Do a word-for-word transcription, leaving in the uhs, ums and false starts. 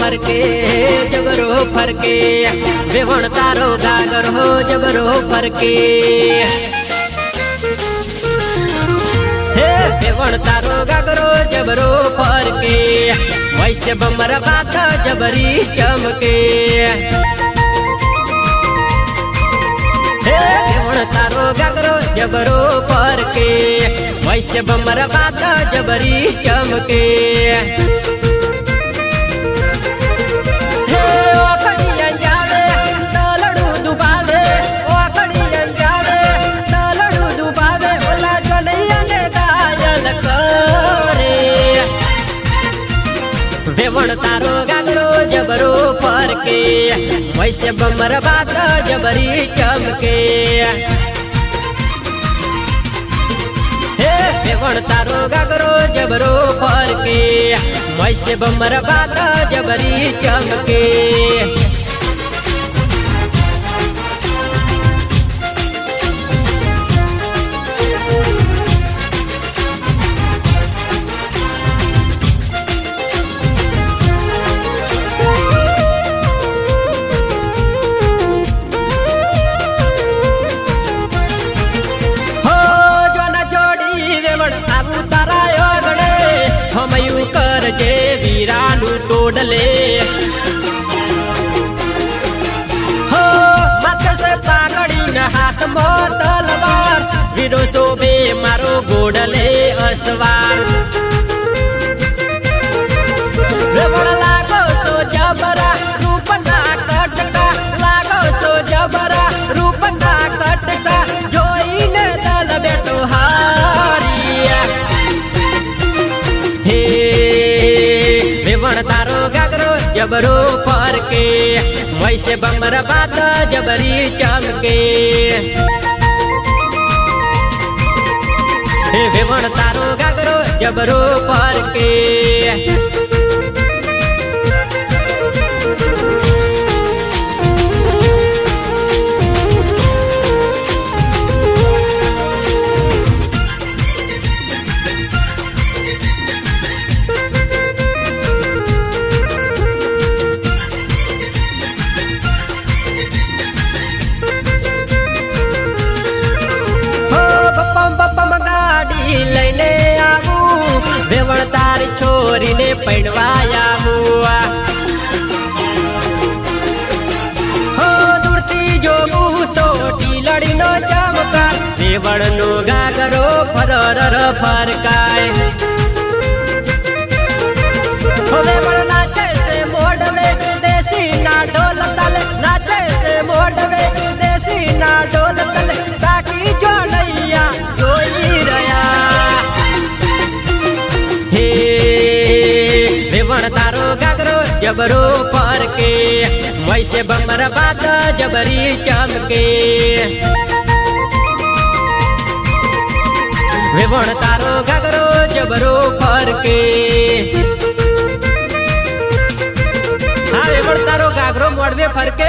फरके जबरो फरके वेवण तारो गागर हो जबरो फरके हे वेवण तारो गागरो जबरो फरके वैसे बमर बात जबरी चमके हे वेवण तारो गागरो जबरो फरके वैसे बमर बात जबरी चमके वेवण तारो गागरो जबरो फरके वैसे बमर बात जबरी चमके हे वेवण तारो गागरो जबरो फरके वैसे बमर बात जबरी चमके जे वीरानु तोड़ले हो माथे से पागड़ी न हाथ में तलवार वीरो सोबे मारो गोड़ले असवार वेवण लागो तो जबरा रूप ना कटका लागो तो जबरा रूप ना कटका जोई ने दल बेटो हारिया हे वेवण तारो गागरो जबरो फरके वैसे बमर बात जबरी चमके हे वेवण तारो गागरो जबरो फरके वेवण तारी छोरी ने पहनवाया हुआ हो दुर्ती जोगू तो टीलड़ी नो चमका वेवण नो गागरो फरर फरकाए हो वेवण नाचे से मोड़वे देसी ना ढोल तले नाचे से मोड़वे देसी ना ढोल तले ताकि जो नैया जोई रया वेवण तारो गागरो जबरो फरके वैसे बमर बात जबरी चमके वेवण तारो गागरो जबरो फरके हाँ वेवण तारो गागरो मोड़वे फरके